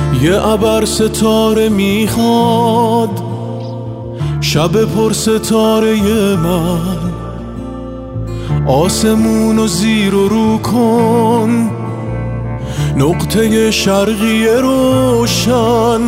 یه ابر ستاره میخواد شب پر ستاره من، آسمونو زیر و رو کن، نقطه شرقی روشن.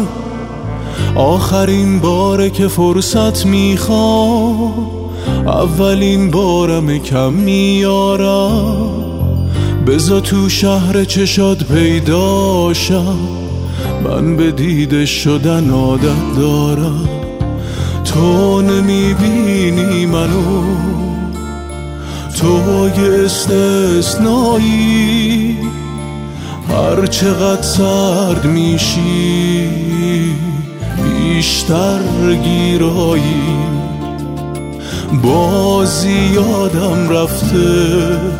آخرین باره که فرصت میخوام، اولین بارم کم میارم. بذار تو شهر چشات پیداشم، من به دیده شدن عادت دارم. تو نمیبینی منو، تو یه استثنایی. هر چقدر سرد میشی بیشتر گیرایی. بازی یادم رفته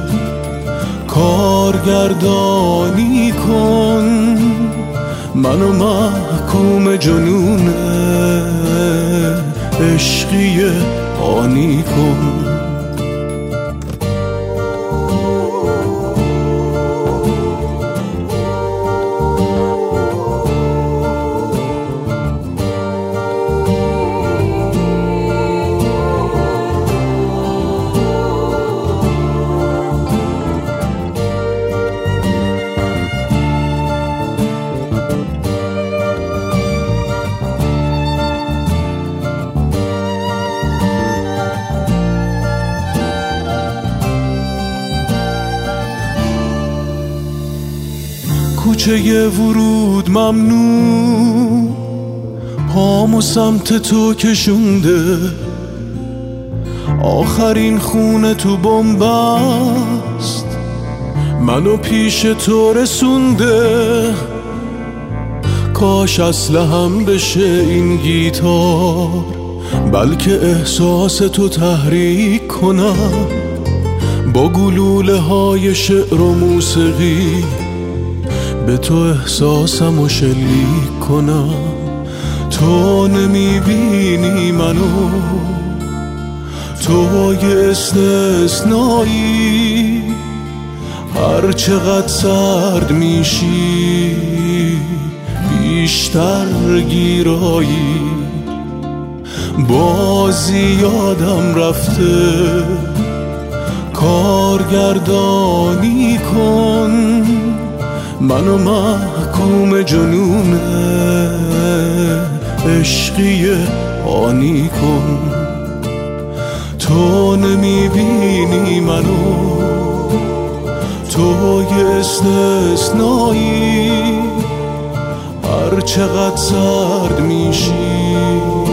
کارگردانی کن، منو محکوم جنون عشقی آنی کن. کوچه ورود ممنوع، پامو سمت تو کشونده. آخرین خونه تو بنبست، منو پیش تو رسونده. کاش اسلحه‌ام بشه این گیتار، بلکه احساس تو تحریک کنم. با گلوله های شعر و موسیقی به تو احساسمو شلیک کنم. تو نمیبینی منو، تو یه استثنایی. هر چقدر سرد میشی بیشتر گیرایی. بازی یادم رفته کارگردانی کن، منو محکوم جنون عشقی آنی کن. تو نمیبینی منو، تو یه استثنایی. هر چقدر سرد میشی